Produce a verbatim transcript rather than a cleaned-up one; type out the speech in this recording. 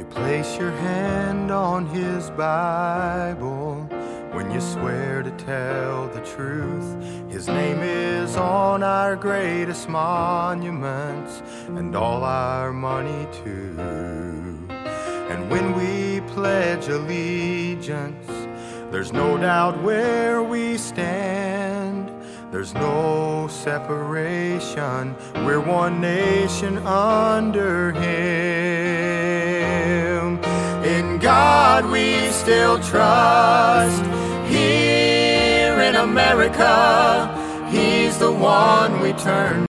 Place your hand on His Bible when you swear to tell the truth. His name is on our greatest monuments and all our money too. And when we pledge allegiance, there's no doubt where we stand. There's no separation. We're one nation under Him. In God we still trust. Here in America, He's the one we turn